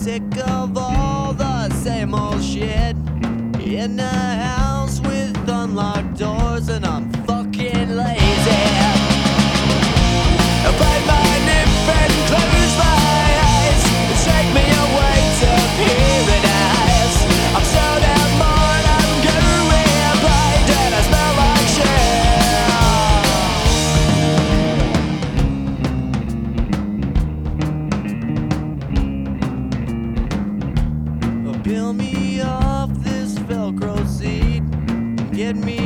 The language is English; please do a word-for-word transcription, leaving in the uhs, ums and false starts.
sick of all the same old shit. In a house with unlocked doors, and I'm fucking lazy. I bite my lip and close my eyes, take me away to paradise. I'm so damn bored, I'm going blind, and I smell like shit. Peel me off this Velcro seat, get me